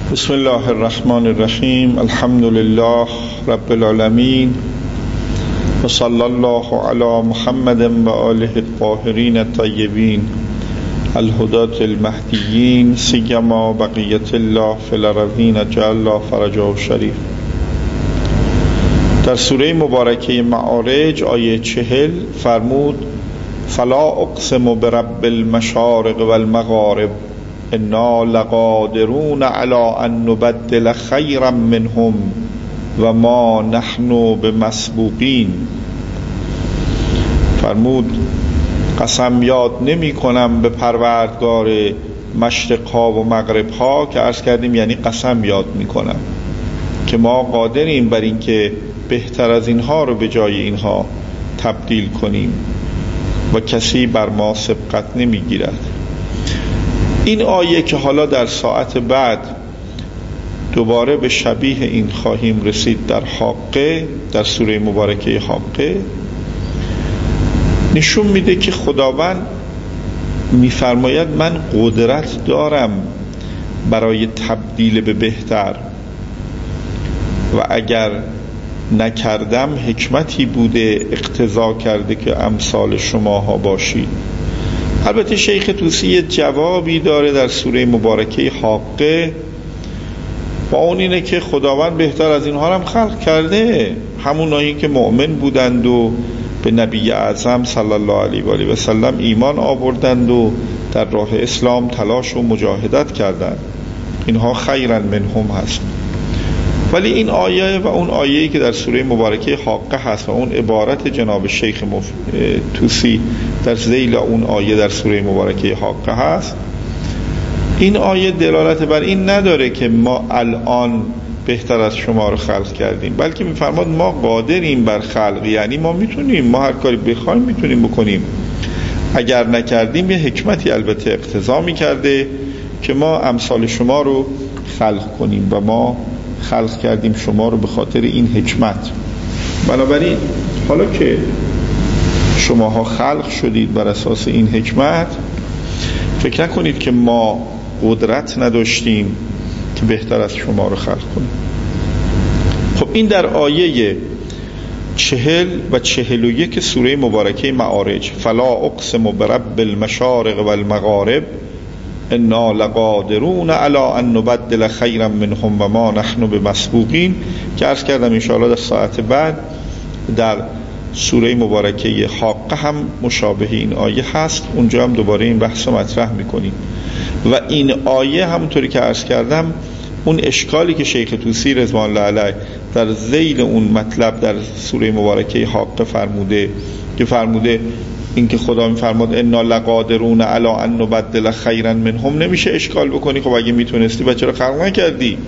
بسم الله الرحمن الرحیم. الحمد لله رب العالمین و صلی الله علی محمد و آله الطاهرین الطیبین الهداة المهدیین سیما بقیة الله فی الارضین جعل الله فرجه الشریف. در سوره مبارکه معارج آیه 40 فرمود فلا اقسم برب المشارق والمغارب انا لقادرون علی ان نبدل خیرا منهم و ما نحن بمسبوقین. فرمود قسم یاد نمی کنم به پروردگار مشرق ها و مغرب ها، که عرض کردیم یعنی قسم یاد می کنم که ما قادریم بر این که بهتر از اینها رو به جای اینها تبدیل کنیم و کسی بر ما سبقت نمی گیرد. این آیه که حالا در ساعت بعد دوباره به شبیه این خواهیم رسید در حاقه، در سوره مبارکه حاقه، نشون میده که خداوند میفرماید من قدرت دارم برای تبدیل به بهتر و اگر نکردم حکمتی بوده اقتضا کرده که امثال شماها باشید. البته شیخ طوسی جوابی داره در سوره مبارکه حاقه و اون اینه که خداوند بهتر از اینها هم خلق کرده، همونایی که مؤمن بودند و به نبی اعظم صلی الله علیه و آله و سلم ایمان آوردند و در راه اسلام تلاش و مجاهدت کردند، اینها خیرا منهم هست. ولی این آیه و اون آیه‌ای که در سوره مبارکه حاقه هست و اون عبارت جناب شیخ طوسی در ذیل اون آیه در سوره مبارکه حاقه هست، این آیه دلالت بر این نداره که ما الان بهتر از شما رو خلق کردیم، بلکه میفرماد ما قادریم بر خلق، یعنی ما میتونیم، ما هر کاری بخوایم میتونیم بکنیم. اگر نکردیم یه حکمتی البته اقتضا میکرده که ما امثال شما رو خلق کنیم و ما خلق کردیم شما رو به خاطر این حکمت. بنابراین حالا که شماها خلق شدید بر اساس این حکمت، فکر نکنید که ما قدرت نداشتیم که بهتر از شما رو خلق کنیم. خب این در آیه 40 و 41 سوره مبارکه معارج، فلا اقسم برب المشارق والمغارب انا لقادرون علی ان نبدل خیرا منهم و ما نحن بمسبوقین، که عرض کردم انشاءالله در ساعت بعد در سوره مبارکه حاقه هم مشابه این آیه هست، اونجا هم دوباره این بحث رو مطرح میکنیم. و این آیه همونطوری که عرض کردم اون اشکالی که شیخ طوسی رضوان الله علیه در ذیل اون مطلب در سوره مبارکه حاقه فرموده، که فرموده این که خدا میفرماد انا لقادرون علی ان نبدل خیرا منهم، نمیشه اشکال بکنی خب اگه میتونستی و چرا خلق نکردی؟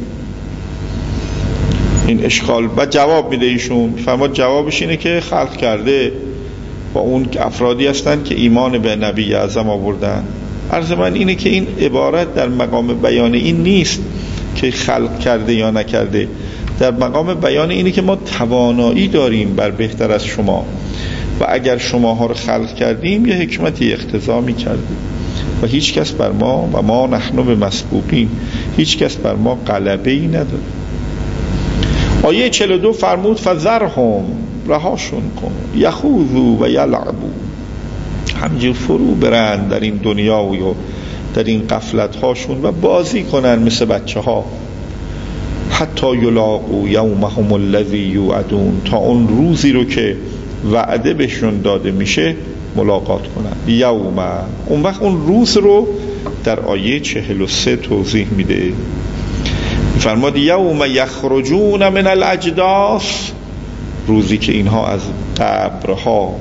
این اشکال. و جواب میده ایشون، فرماد جوابش اینه که خلق کرده و اون افرادی هستن که ایمان به نبی اعظم آوردن. عرض من اینه که این عبارت در مقام بیان این نیست که خلق کرده یا نکرده، در مقام بیان اینه که ما توانایی داریم بر بهتر از شما و اگر شماها رو خلق کردیم یه حکمتی اقتضا می‌کردیم و هیچ کس بر ما و ما نحن بمسبوقین، هیچ کس بر ما غلبه‌ای نداره. آیه 42 فرمود فذرهم، رهاشون کن، یخوضوا و یلعبوا، همینجور فرو برند در این دنیا و در این غفلت هاشون و بازی کنن مثل بچه ها، حتی یلاقوا یومهم الذی یوعدون، تا اون روزی رو که وعده بهشون داده میشه ملاقات کنن. یوم، اون وقت اون روز رو در آیه 43 توضیح میده، فرماد یوم یخرجون من الاجداث، روزی که اینها از قبرها،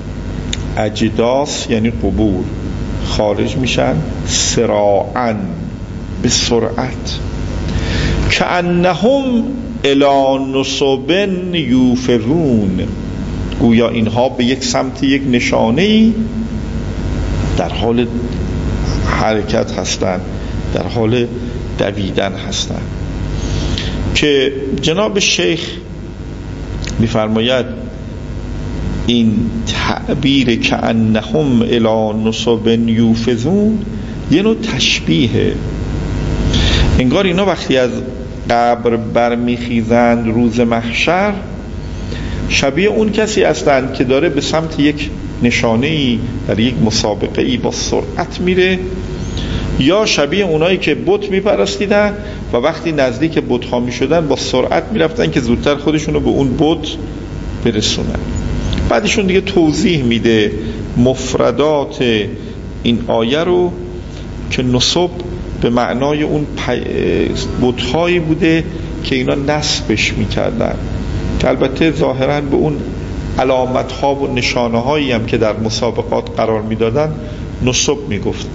اجداث یعنی قبور، خارج میشن، سراعا، به سرعت، کأنهم الی نصب یوفرون، گویا اینها به یک سمت یک نشانه‌ای در حال حرکت هستند، در حال دویدن هستند. که جناب شیخ می‌فرماید این تعبیر کأنهم الی نصب یوفرون یه نوع تشبیه، انگار اینا وقتی از قبر برمیخیزند روز محشر، شبیه اون کسی هستند که داره به سمت یک نشانه‌ای در یک مسابقه‌ای با سرعت میره، یا شبیه اونایی که بت میپرستیدن و وقتی نزدیک بت‌ها میشدن با سرعت میرفتن که زودتر خودشونو به اون بت برسونن. بعدشون دیگه توضیح میده مفردات این آیه رو که نصب به معنای اون بت‌هایی بوده که اینا نصبش میکردن، که البته ظاهراً به اون علامت‌ها و نشانه‌هایی هم که در مسابقات قرار میدادن نصب میگفتن.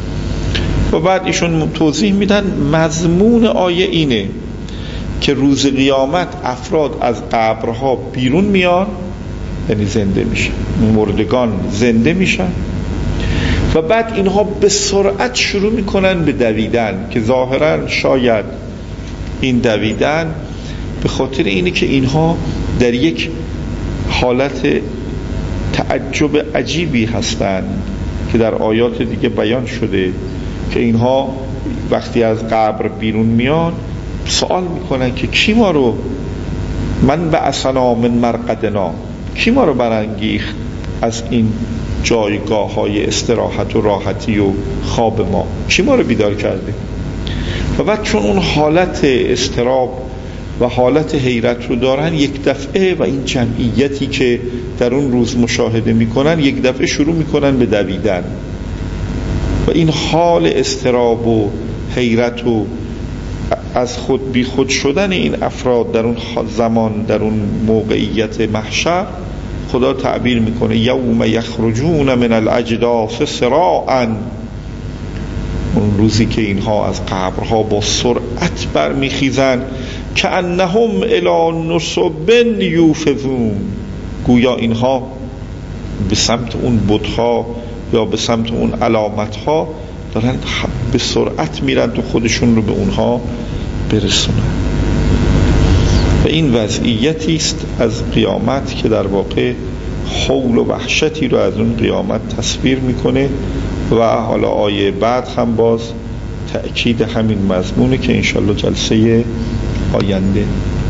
و بعد ایشون توضیح میدن مضمون آیه اینه که روز قیامت افراد از قبرها بیرون میان، یعنی زنده میشن، مردگان زنده میشن و بعد اینها به سرعت شروع میکنن به دویدن، که ظاهرا شاید این دویدن به خاطر اینه که اینها در یک حالت تعجب عجیبی هستند که در آیات دیگه بیان شده که اینها وقتی از قبر بیرون میان سوال میکنن که کی ما رو من بعثنا من مرقدنا، کی ما رو برانگیخت از این جایگاه های استراحت و راحتی و خواب ما، کی ما رو بیدار کرده؟ و بعد چون اون حالت اضطراب و حالت حیرت رو دارن، یک دفعه و این جمعیتی که در اون روز مشاهده میکنن یک دفعه شروع میکنن به دویدن و این حال اضطراب و حیرت و از خود بی خود شدن این افراد در اون زمان، در اون موقعیت محشر، خدا تعبیر میکنه یوم یخرجون من الاجداث سراعا، اون روزی که اینها از قبرها با سرعت برمیخیزن کأنهم الی نصب یوفضون، گویا اینها به سمت اون بت‌ها یا به سمت اون علامت‌ها دارن به سرعت میرن تا خودشون رو به اونها برسونن. و این وضعیتی است از قیامت که در واقع حول و وحشتی رو از اون قیامت تصویر میکنه و حالا آیه بعد هم باز تأکید همین مضمونه که انشالله جلسه آینده